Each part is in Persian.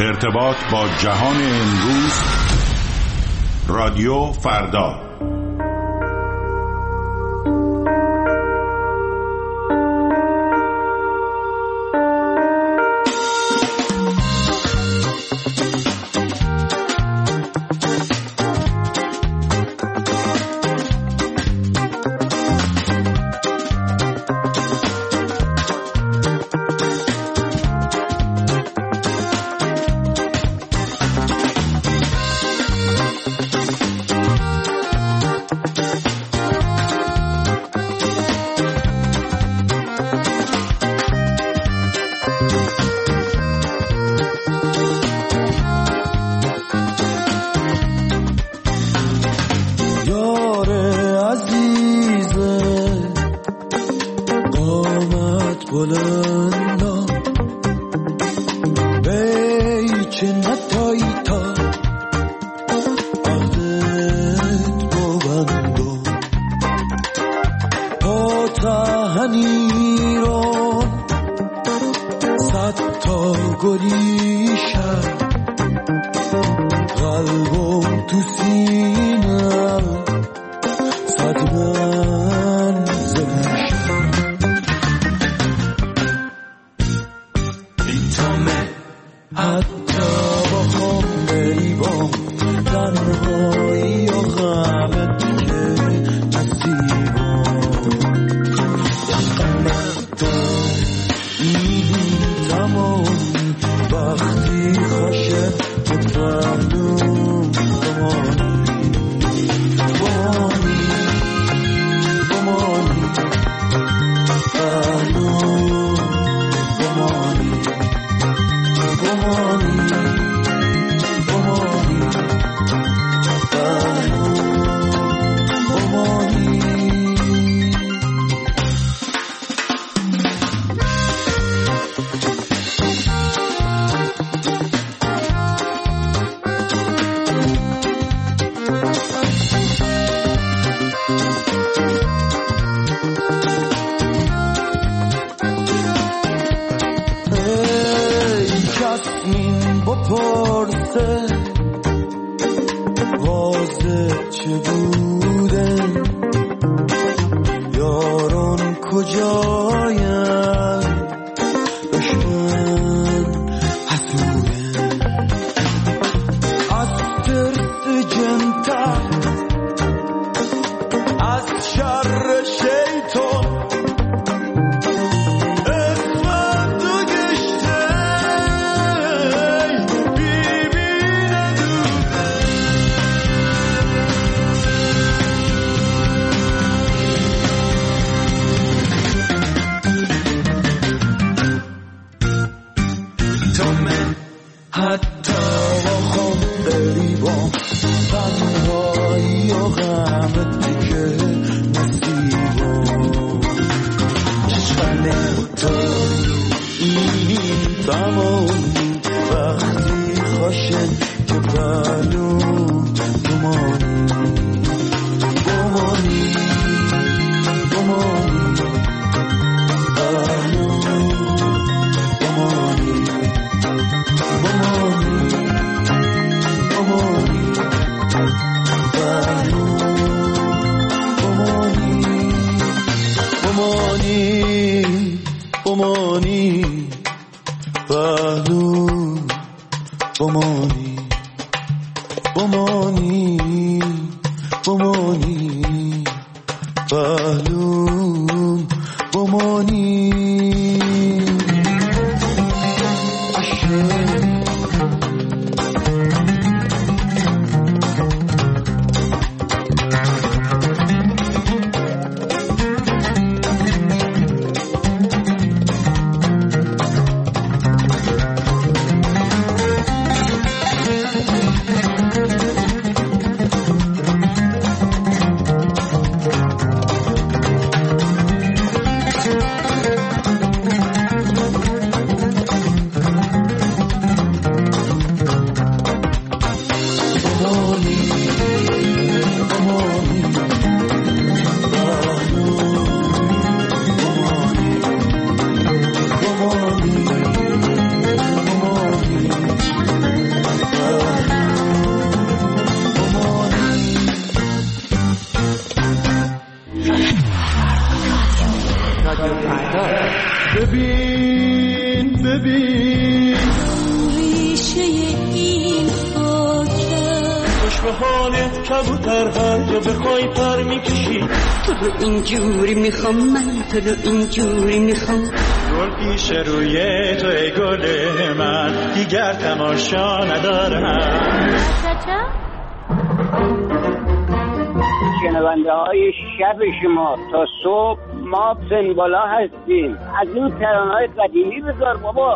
ارتباط با جهان امروز، رادیو فردا. به حالت کبوتر هر جا بخوای پر میکشی. تو رو اینجوری میخوام من، تو رو اینجوری میخوام. گل پیش روی تو ای گل من، دیگر تماشا ندارم. شنونده های شب شما تا صبح ما سنبالا هستیم. از این ترانه‌های قدیمی بذار بابا.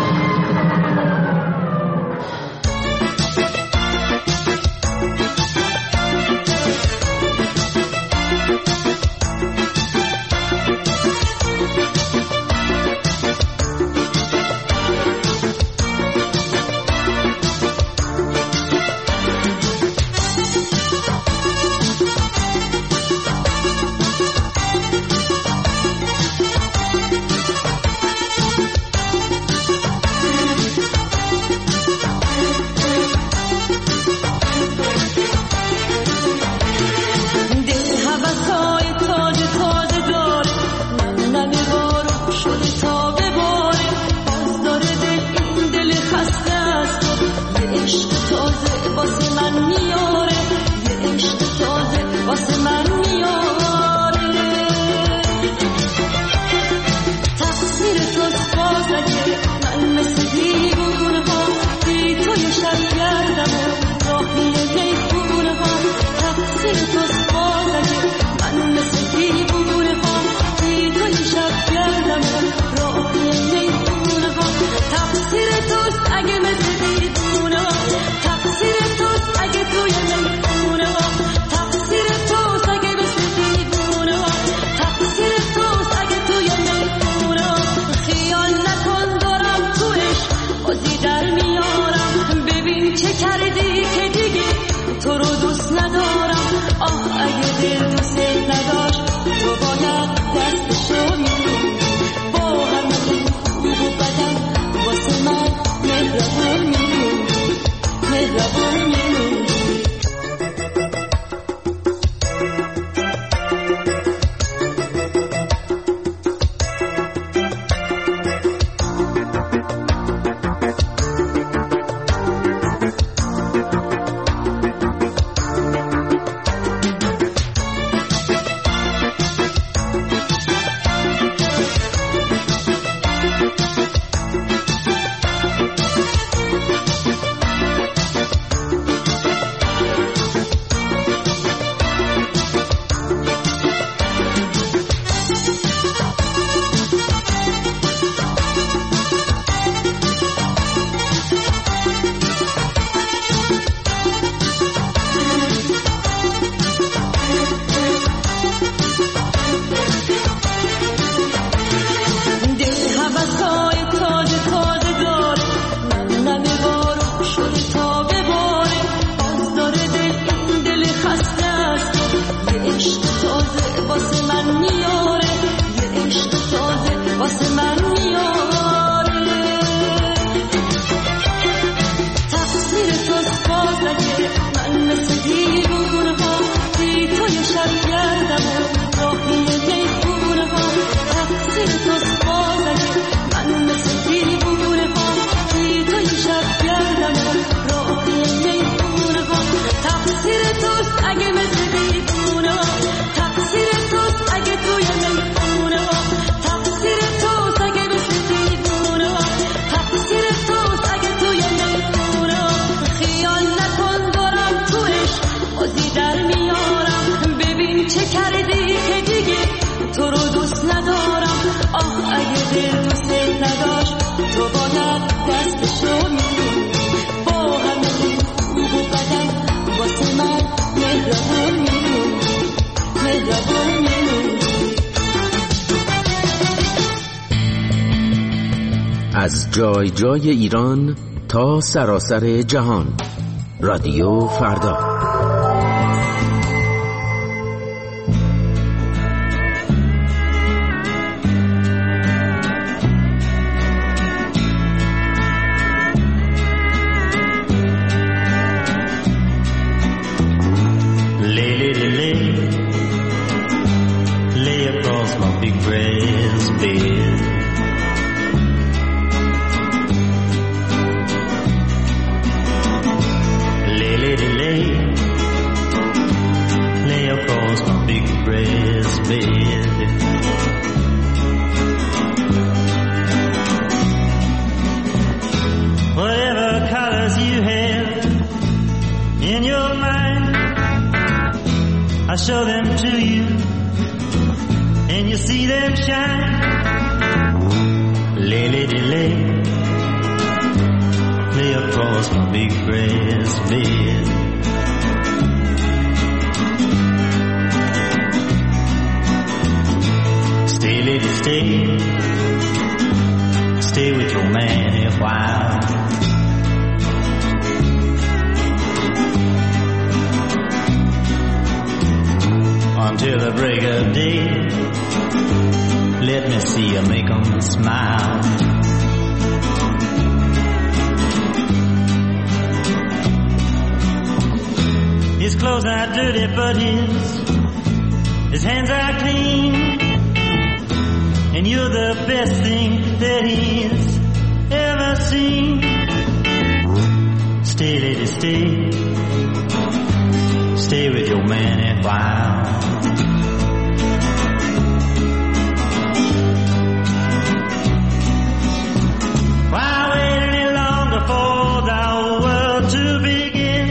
از جای جای ایران تا سراسر جهان، رادیو فردا. Lay your mind. I'll show them to you, and you see them shine. Lay, lady, lay, lay across my big brass bed. Stay, lady, stay, stay with your man a while. Until the break of day, let me see you make 'em smile. His clothes are dirty, but his hands are clean. And you're the best thing that he's ever seen. Stay, lady, stay, stay with your man a while. Why wait any longer for the world to begin?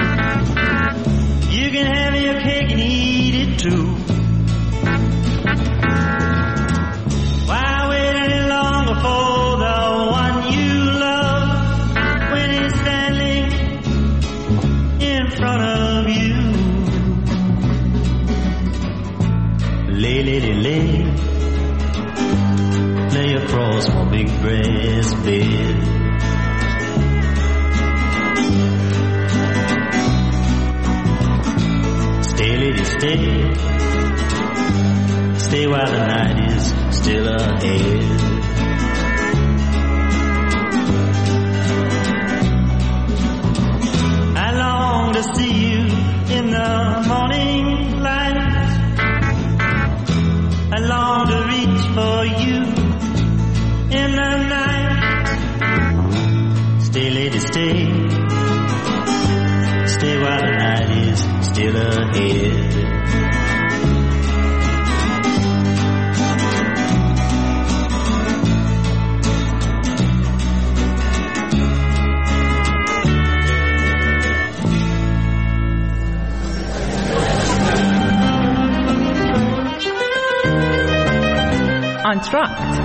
You can have your cake and eat it too. Why wait any longer for the one you love when he's standing in front of you? Lay, lady, lay, lay across my big brass bed. Stay, lady, stay, stay while the night is still ahead. I long to see you in the morning light. I long to reach for you in the night. Stay, lady, stay, stay while the night is still ahead. آنتراکت.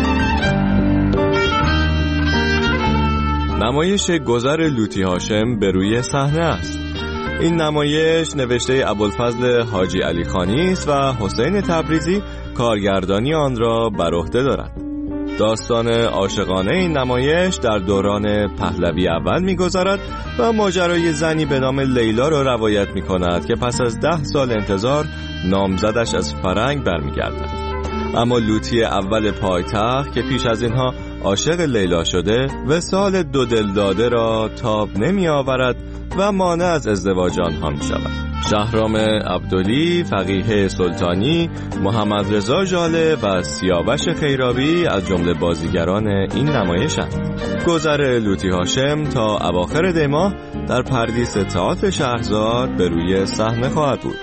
نمایش گذر لوطی هاشم به روی صحنه است. این نمایش نوشته ابوالفضل حاجی علی خانی است و حسین تبریزی کارگردانی آن را بر عهده دارد. داستان عاشقانه این نمایش در دوران پهلوی اول می‌گذرد و ماجرای زنی به نام لیلا را روایت می‌کند که پس از 10 سال انتظار نامزدش از فرنگ برمیگردد. اما لوطی اول پایتخت که پیش از اینها عاشق لیلا شده وصال دو دلداده را تاب نمی آورد و مانع از ازدواج آنها می شود. شهرام عبدلی، فقیه سلطانی، محمد رضا ژاله و سیاوش خیرابی از جمله بازیگران این نمایشند. گذر لوطی هاشم تا اواخر دی ماه در پردیس تئاتر شهرزاد به روی صحنه خواهد بود.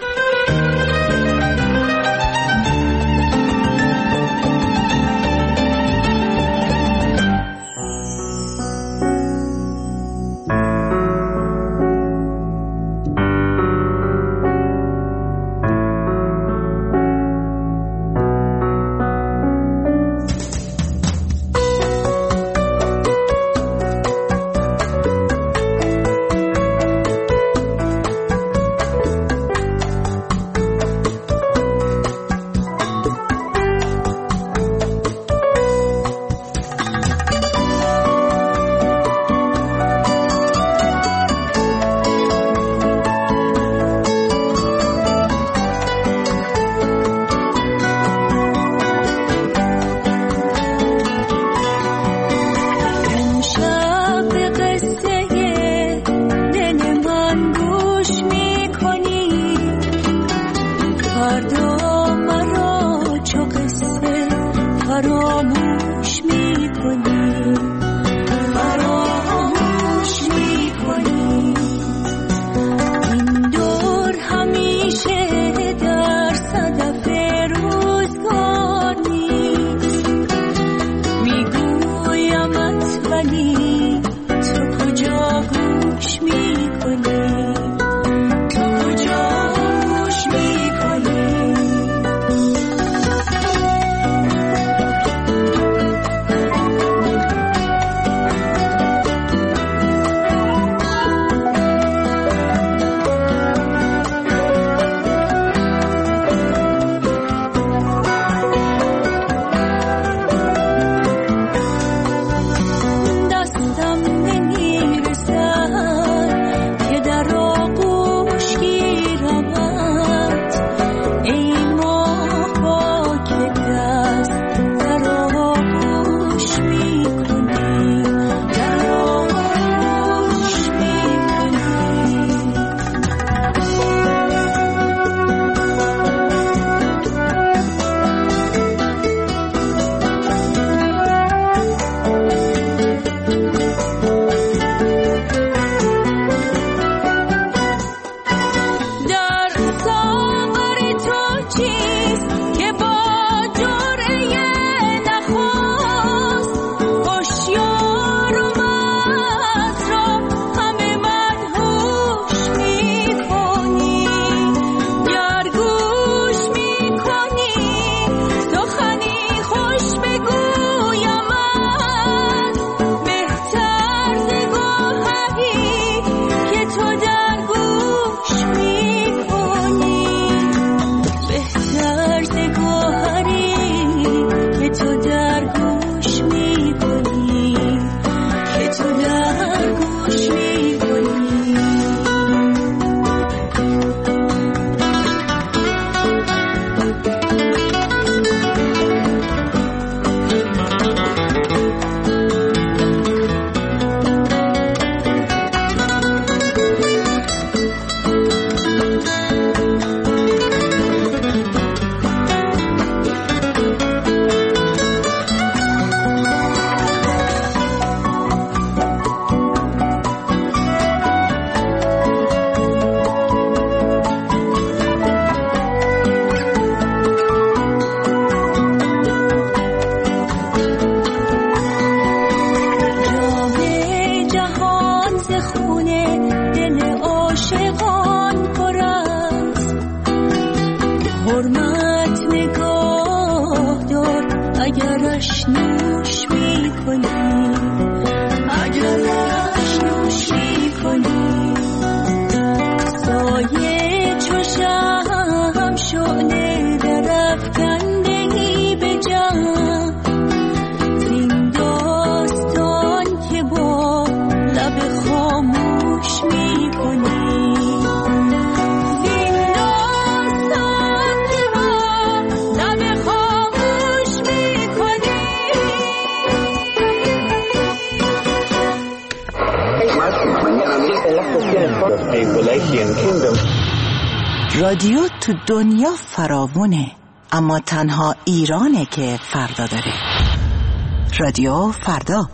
رادیو تو دنیا فراوونه، اما تنها ایرانه که فردا داره. رادیو فردا.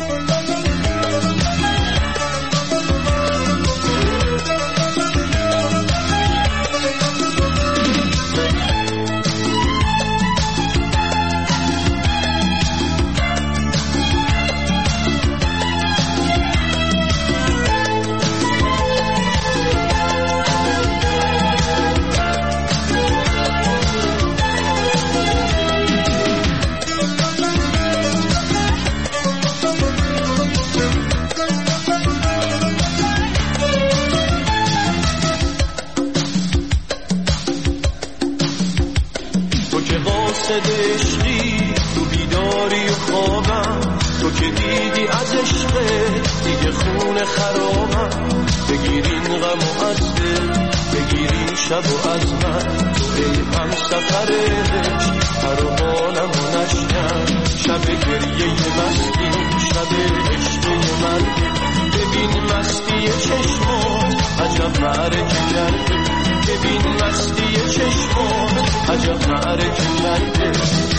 عشقی تو بیداری و خوابم، تو که دیدی از عشقت دیگه خون خرابم. بگیرین غم و از دل، بگیرین شب و از من، ای هم سفر عشق هر حالم و نشکن. شب گریه مستی، شب عشق من، ببین مستی چشمات عجب معرکه کرده. ببین مستی چشمات عجب معرکه کرده.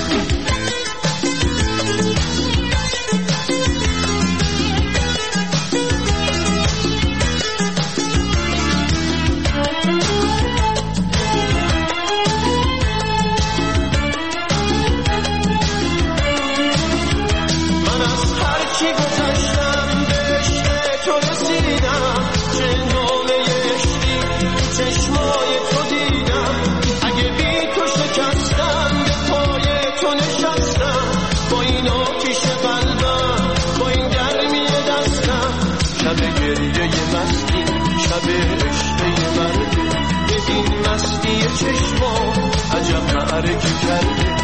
من از هر چی گذشتم به عشق تو رسیدم، چه نامه عشقی چشمای تو دیدم. اگه بی تو شکستم به پای تو نشستم، با این آتیش قلبم، با این گرمی دستم. شب گریه مستی، شب عشق مرده. ببین مستی چشما عجب معرکه کرده.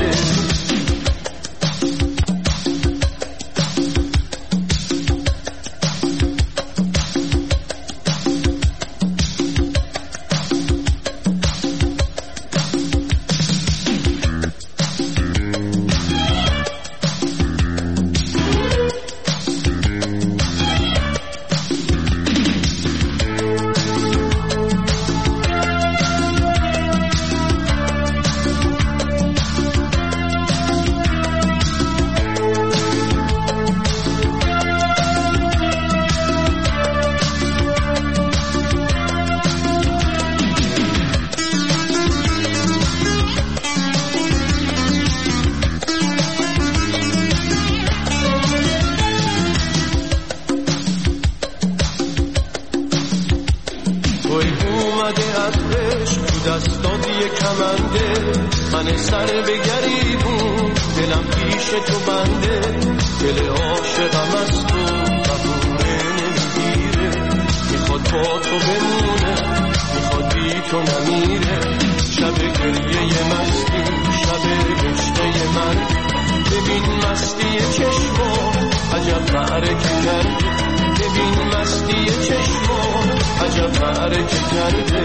من سر به گریبون دلم پیش تو بنده. دل عاشقم از تو قبوله نمیگیره، میخواد با تو بمونه، میخواد بی تو نمیره. شب گریه مستی، شب عشق من، ببین مستی چشما عجب معرکه کرده. ببین مستی چشما عجب معرکه کرده.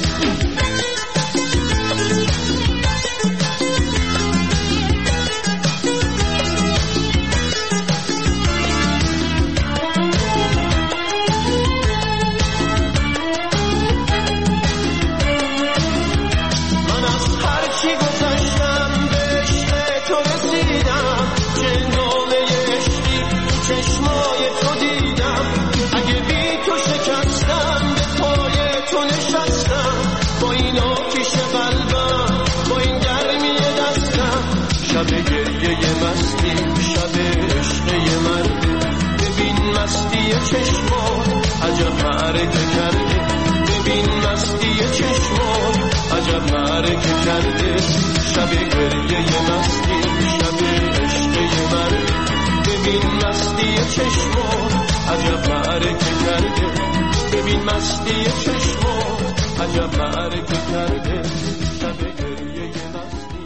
شب گریه مستی، شب عشق مرده. ببین مستی چشمات عجب معرکه کرده. ببین مستی چشمات عجب معرکه کرده. شب گریه مستی، شب عشق مرده. ببین مستی چشمات عجب معرکه کرده. ببین مستی چشمات عجب معرکه کرده. شب گریه مستی.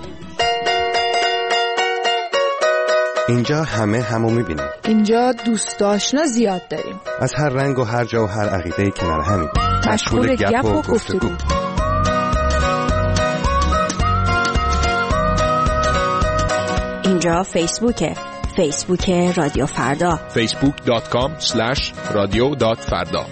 اینجا همو میبینیم. اینجا دوست آشنا زیاد داریم، از هر رنگ و هر جا و هر عقیده‌ای کنار همیم، مشغول گپ و گفتگو. اینجا فیسبوکه، فیسبوک رادیو فردا facebook.com/radio.farda.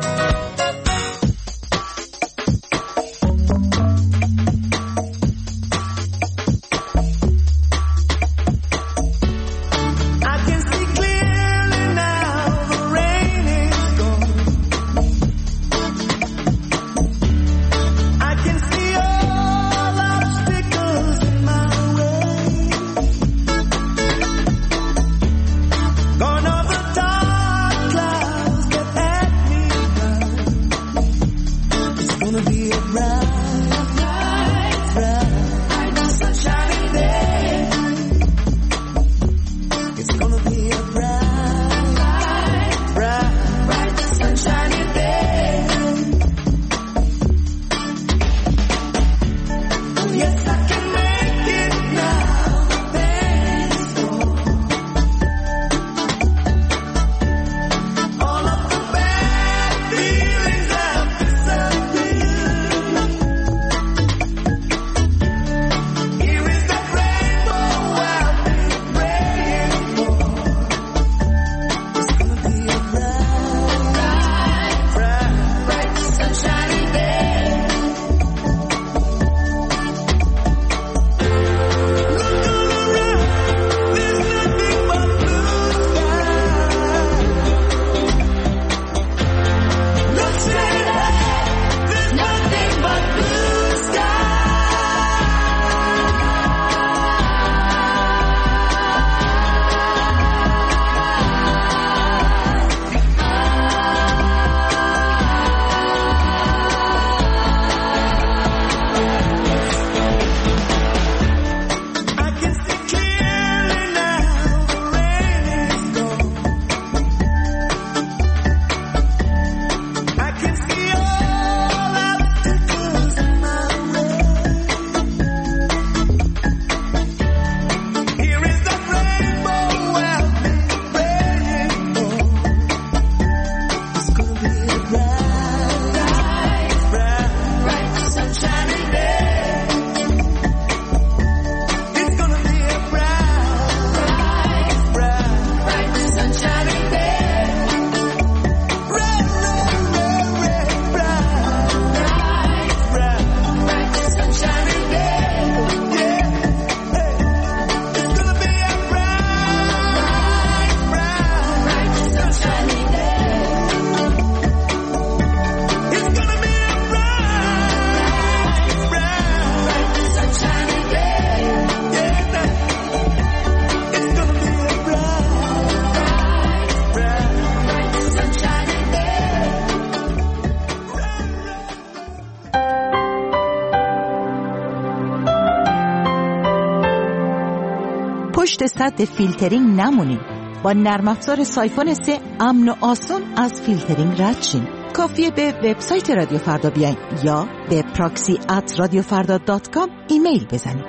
پشت سد فیلترینگ نمونید. با نرم افزار سایفون 3 امن و آسان از فیلترینگ رد شین. کافیه به وبسایت رادیو فردا بیاین یا به proxy@radiofarda.com ایمیل بزنید.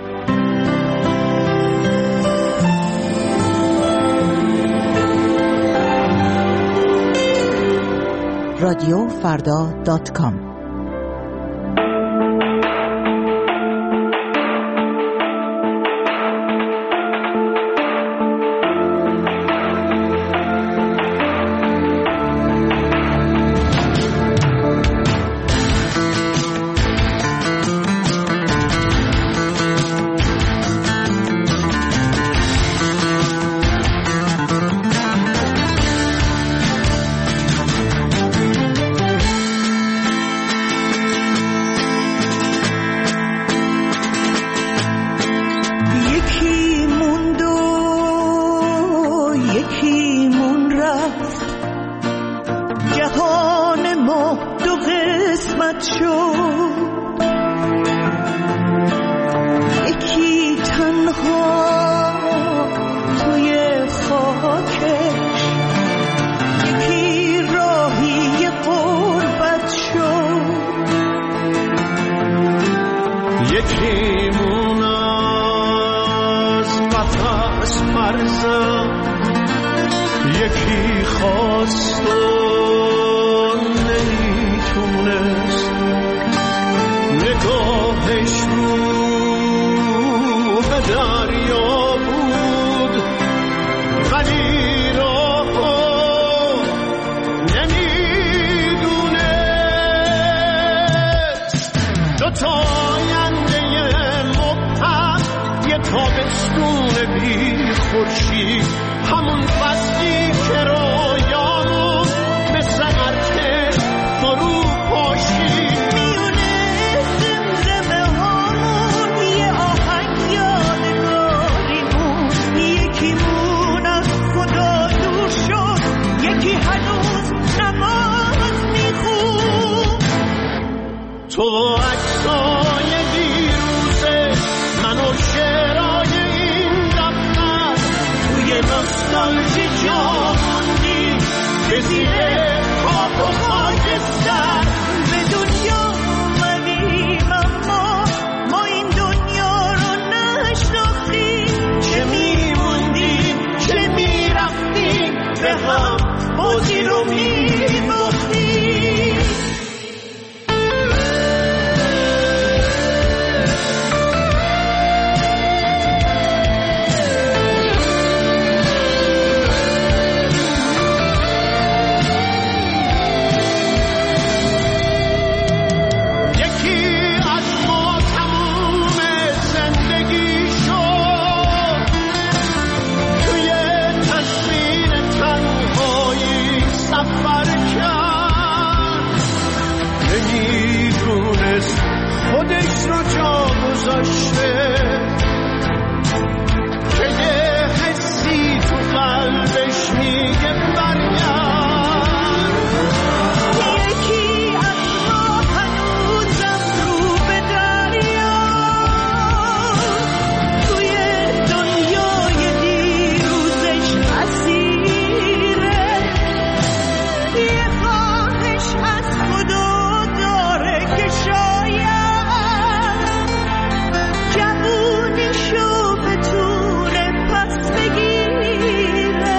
radiofarda.com یکی خواست و نمیتونست، نگاهش رو به دریا بود همون فصلی که رویامون مثل ارتش فرو پاشید. میونه زمزمه هامون یه آهنگ یادگاریمون، یکیمون از خدا دور شد، یکی هنوز نماز میخون. تو عکسای دیروزه من و شعرهای این دفتر توی نوستالژی جا موندی به زیر خاک و خاکستر. به دنیا اومدیم اما ما این دنیا رو نشناختیم، چه میموندیم چه میرفتیم به هم بازی رو میباختیم. خودش رو جا گذاشته که یه حسی تو قلبش میگه برگرد. یکی از ما هنوزم رو به دریا توی دنیای دیروزش اسیره، یه خواهش از خدا داره که شاید جوونیشو بتونه پس بگیره.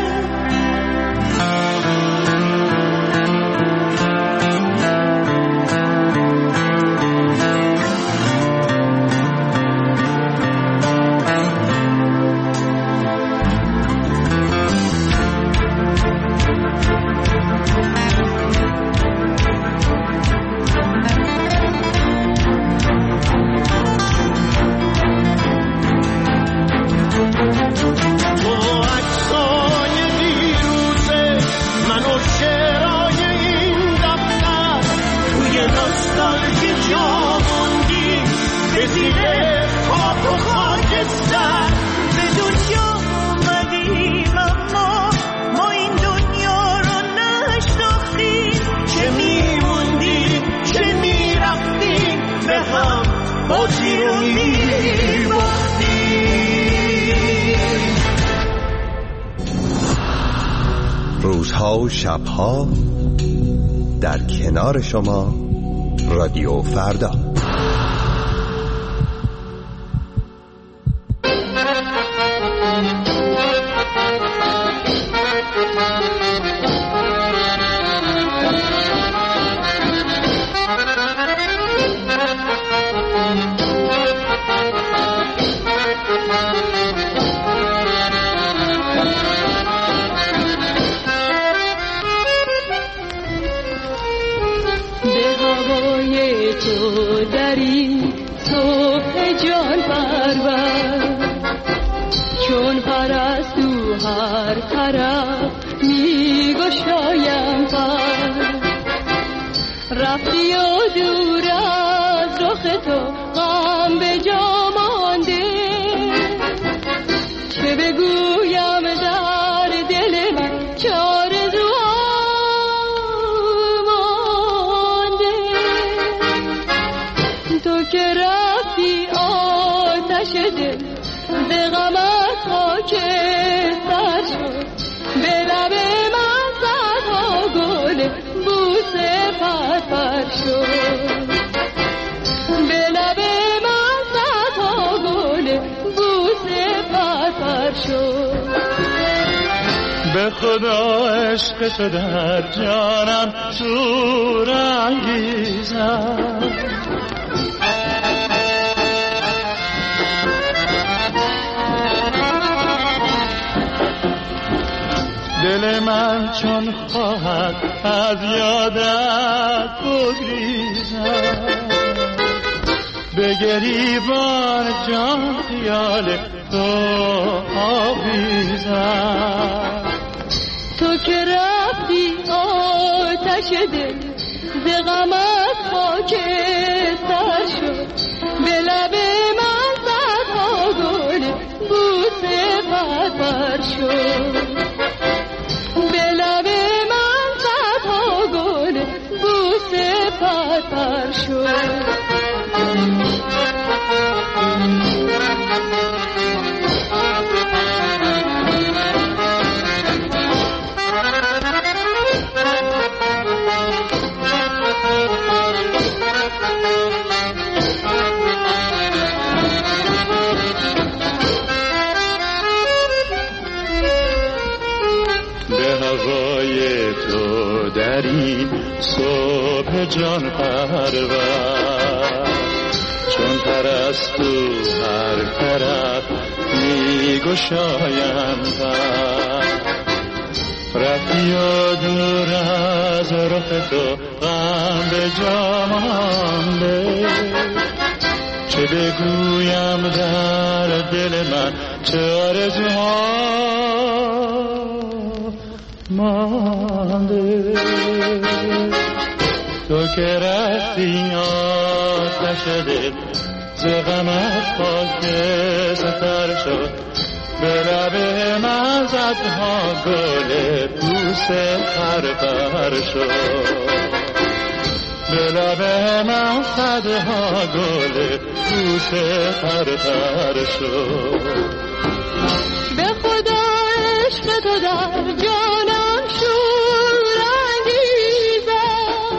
روزها و شبها در کنار شما رادیو فردا. تو در این صبح جان پرور، چون پرستو هر طرف می گشایم پر. رفتی و دور از رخ تو غم به جا مانده، چه بگویم در دل من چه آرزو که رفتی آتش دل به غمت خاکستر شد. به لب من صدها گل بوسه پرپر شد. به لب من صدها گل بوسه پرپر شد. به خدا عشق تو در جانم شور انگیزد. دل من چون خواهد از یادت بگریزد، به به گریبان جان خیال تو آویزم. تو که رفتی آتش دل ز غمت خاکستر شد، به لب من صدها گل بوسه پرپر شد، به لب من صدها گل بوسه پرپر شد. در این صبح جان پرور، چون پرستو هر طرف می گشایند رفتی و دور از رخ تو غم به جا مانده، چه بگویم در دل من چه آرزوها مانده. تو که رفتی آتش دل ز غمت خاکستر شد، به لب من صدها گل بوسه پرپر شد، به لب من صدها گل بوسه پرپر شد. به خدا عشق تو در جانم شور انگیزد،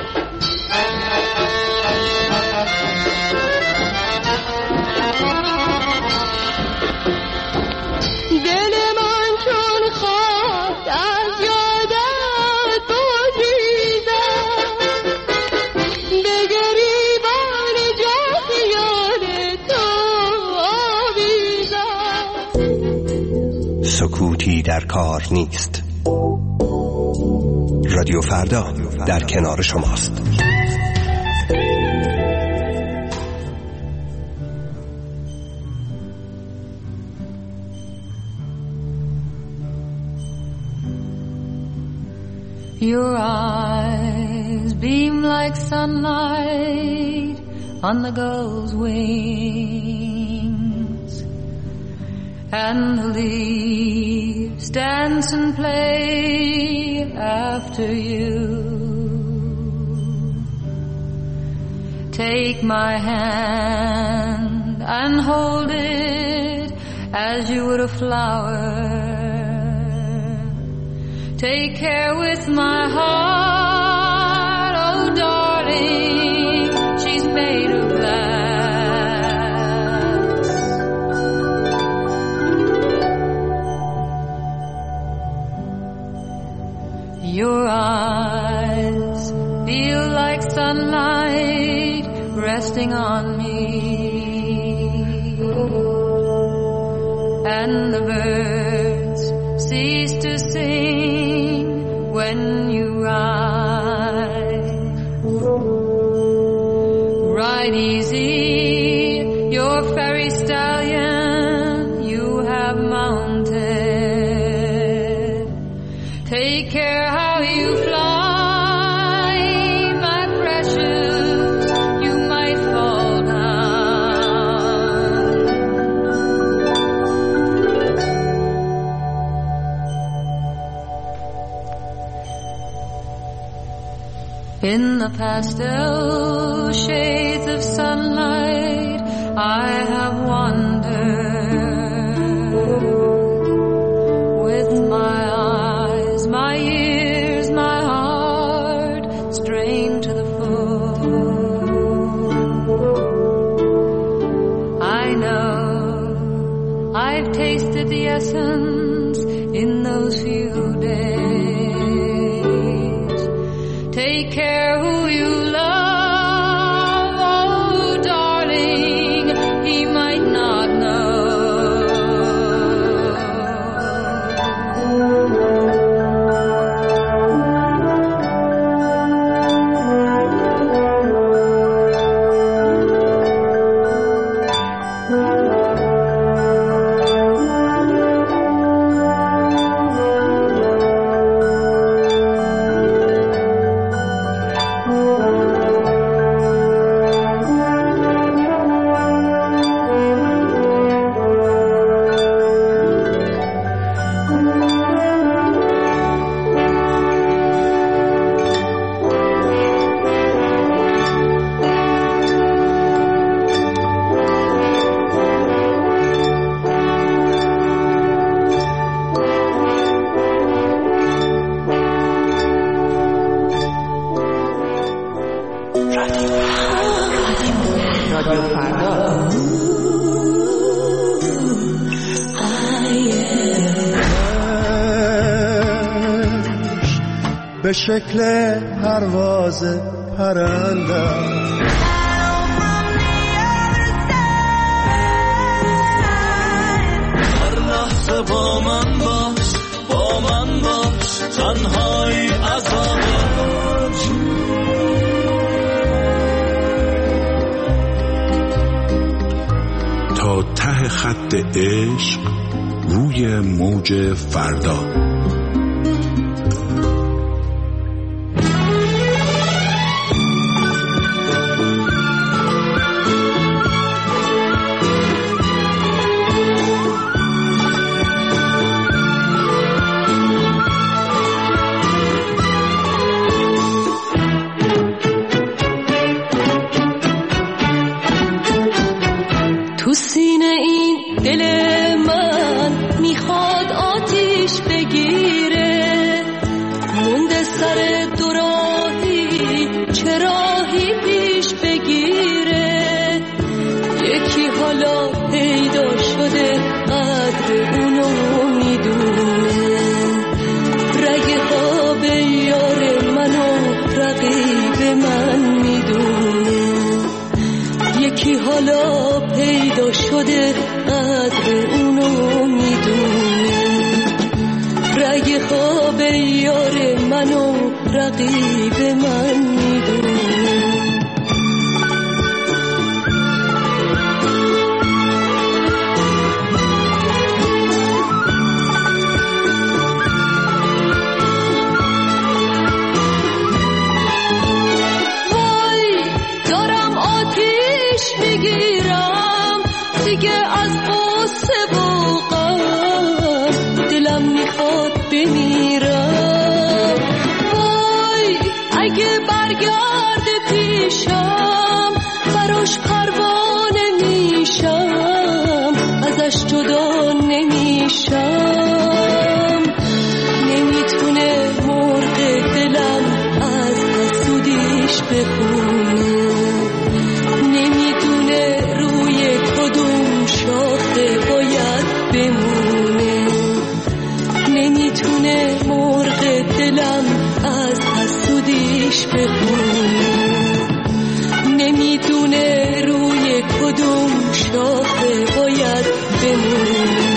دل من چون خواست از یادت بگریزد، به گریبان جان خیال تو آویزد. سکوتی در کار نیست. رادیو فردا در کنار شماست. Your eyes beam like sunlight on the gull's wings, and the leaves dance and play after you. Take my hand and hold it as you would a flower. Take care with my heart, oh darling, she's made of glass. Your eyes feel like sunlight resting on me, and the birds cease to sing when you ride easy your fairy stallion you have mounted. Take care how you fly, my precious, you might fall down. In the pastel shades of sunlight I have wandered, with my eyes, my ears, my heart strained to the full. I know I've tasted the essence in those few days. Take care who you love, oh darling, he might not know. به شکل پرواز پرندم. هر لحظه با من باش، با من باش، تنهایی عذابش. تا ته خط عشق روی موج فردا. تو سینه این دل من میخواد آتیش بگیره، مونده سر دوراهی چه راهی پیش بگیره. یکی حالا پیدا شده قدر اونو میدونه، رگ خواب یار منو رقیب من میدونه. یکی حالا پیدا شده قدر اونو میدونه، رگ خواب یار منو رقیب من میدونه. میگیرم دیگه از غصه و غم، دلم میخواد بمیرم. وای اگه برگرد پیشم براش پروانه میشم، ازش جدا نمیشم. نمیتونه مرغ دلم از حسودیش بخونه، روی کدوم شاخه باید بمونه. نمیتونه مرغ دلم از حسودیش بخونه، نمیدونه روی کدوم شاخه باید بمونه.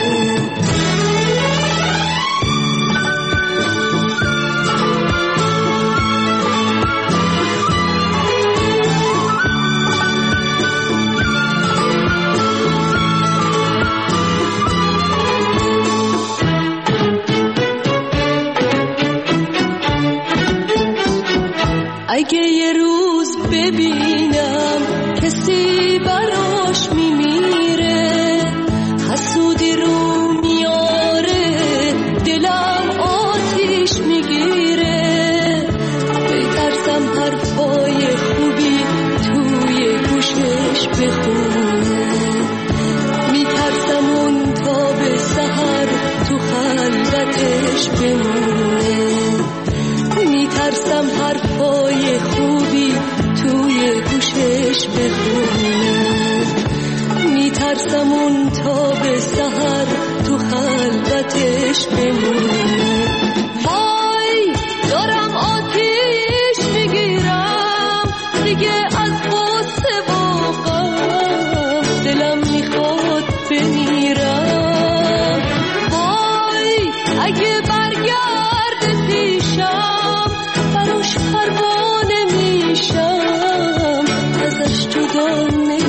اگه یه روز ببینم کسی براش میمیره، حسودی رو میاره، دلم آتیش میگیره. بترسم حرفای خوبی توی گوشش بخونه، میترسم اون تا به سحر تو خلوتش بمونه. میترسم حرفای خوبی توی گوشش بخونه، میترسم اون تا به سحر تو خلوتش بمونه. وای دارم آتیش میگیرم دیگه از غصه و غم، دلم میخواد بمیرم. وای اگه برگرد پیشم براش پروانه میشم، ازش جدا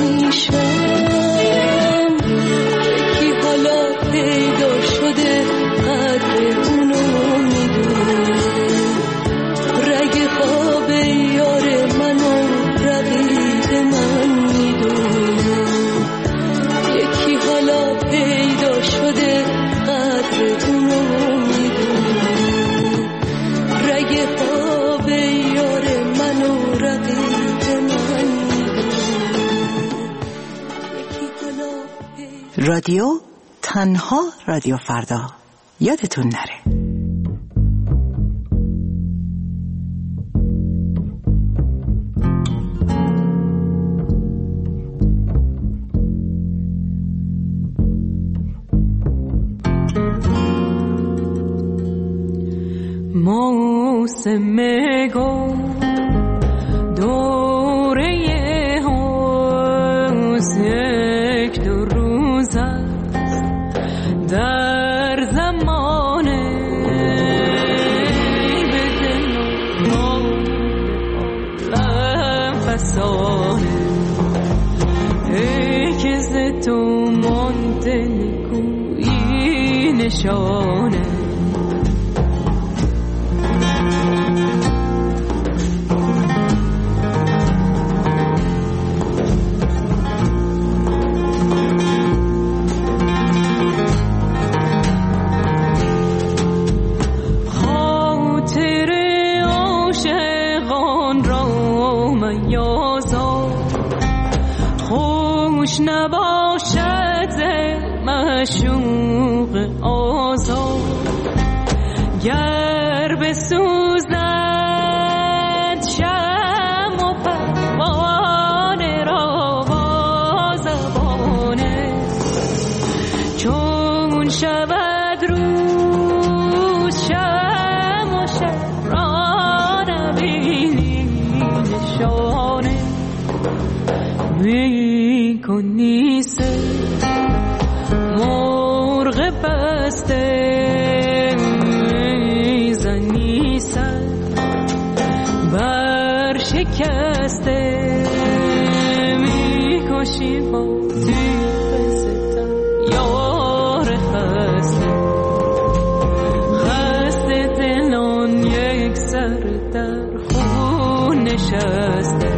نمیشم. یکی حالا پیدا شده قدر اونو میدونه، رگ خواب یار منو رقیب من میدونه. یکی حالا پیدا شده قدر اونو میدونه، رگ خواب یار منو رقیب من میدونه. رادیو تنها رادیو فردا، یادتون نره. سمگو دوره حوز یک دو روز است در زمانه به دل عالم فسانه ای که ز تو مانده نکویی نشانه نباشد معشوق آزاد گر بسوزد شمع و پروانه را با زبانه چون شود روز شمع و شب را نبینی نشانه کنی سه مرغ بسته زنی سر بر شکسته میکشی با تیغ ستم یار خسته خسته دلان یک سر در خون نشسته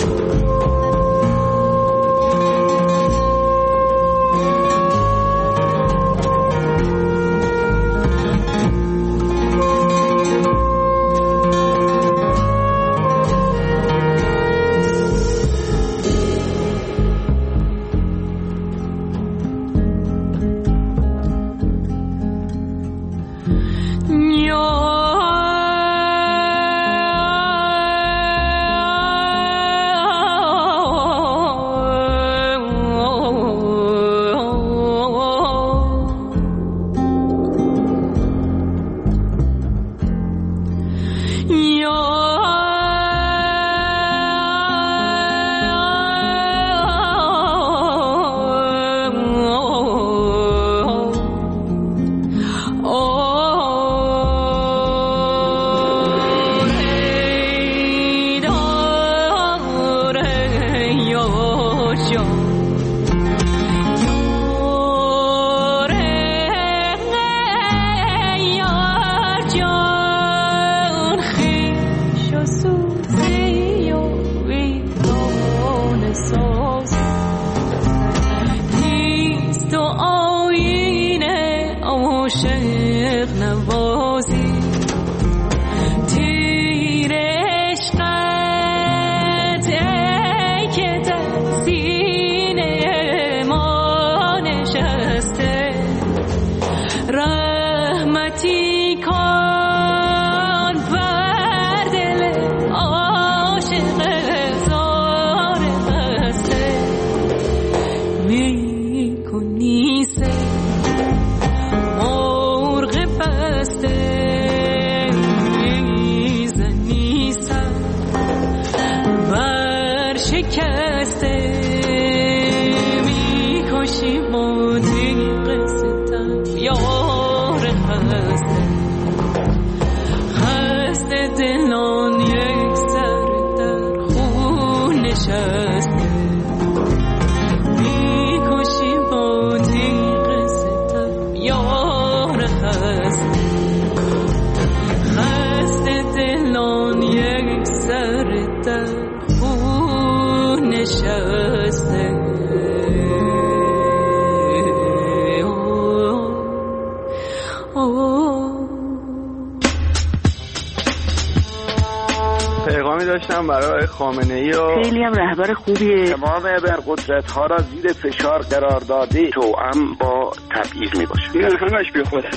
داشتم برای خامنه‌ای و خیلی هم رهبر خوبیه. تمام قدرت‌ها را زیر فشار قرار داده توأم با تبعیض میباشه. این همش بی خوده.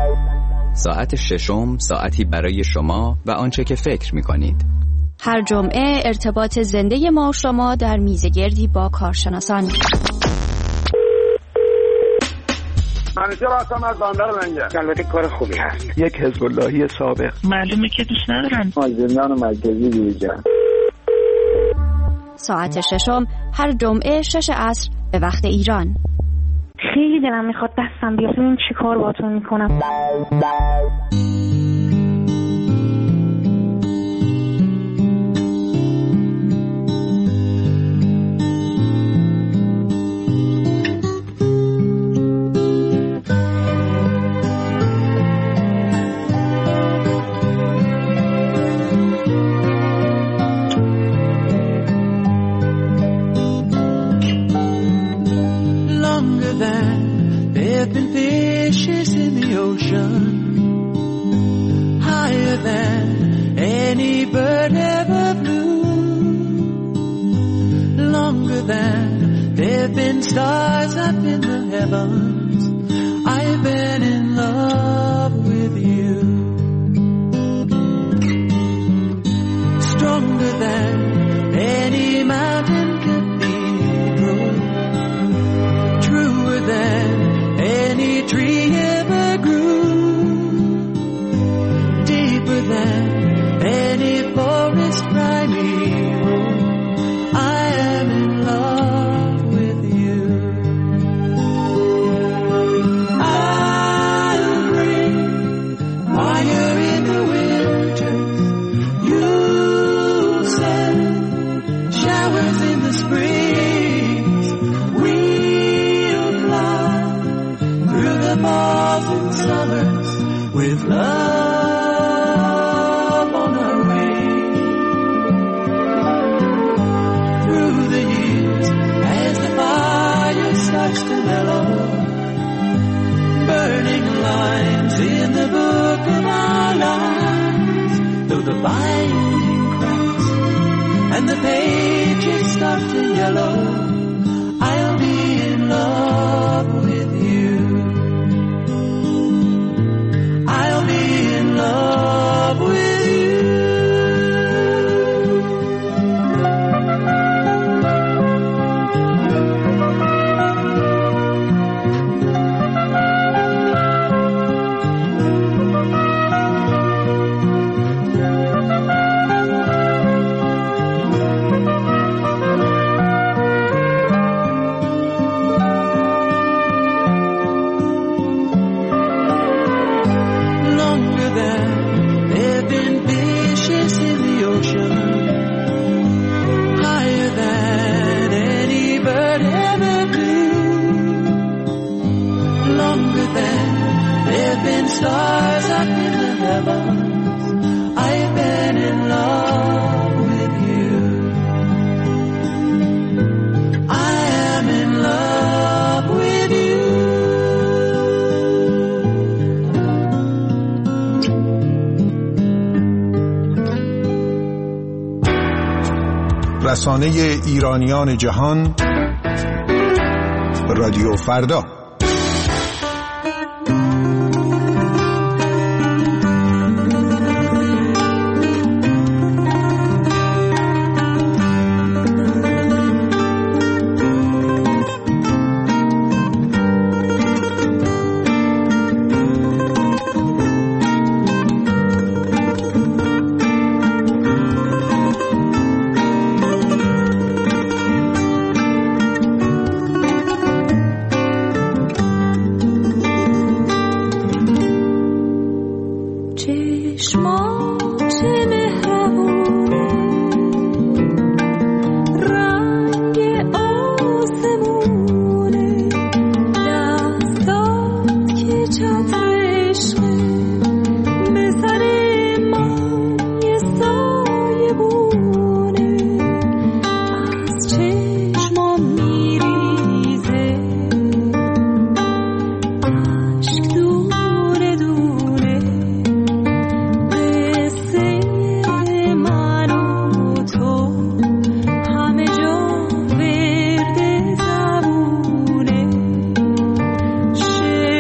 ساعت ششم ساعتی برای شما و آنچه که فکر می‌کنید. هر جمعه ارتباط زنده ما و شما در میزگردی با کارشناسان. همیشه راستم از بنده رو لنگه. البته کار خوبی هست. یک حزب اللهی سابق. معلومه که دوست ندارن زندان مرکزی بیرجن. ساعت ششم هر جمعه 6 عصر به وقت ایران. خیلی دلم میخواد دستم بیاد ببین چی کار باهاتون میکنم. There've been fishes in the ocean, higher than any bird ever flew, longer than there've been stars up in the heavens. I've been in love with you, stronger than any mountain cathedral, truer than any tree ever grew, deeper than any forest primeval. I am in love with you. I'll bring fire in the winter. You'll send showers in the springs. We'll fly through the falls and summers with love on our wings. Through the years as the fire starts to mellow, burning lines in the book of our lives. Though the binding cracks and the pages start to yellow, I'll be in love with you. I'll be in love with you. Longer than there've been fishes in the ocean, higher than any bird ever flew, longer than there've been stars up in the heavens. I've been in love with you. I am in love with you. رسانه ایرانیان جهان، رادیو فردا.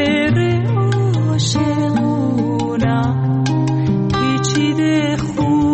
پیچیده خوب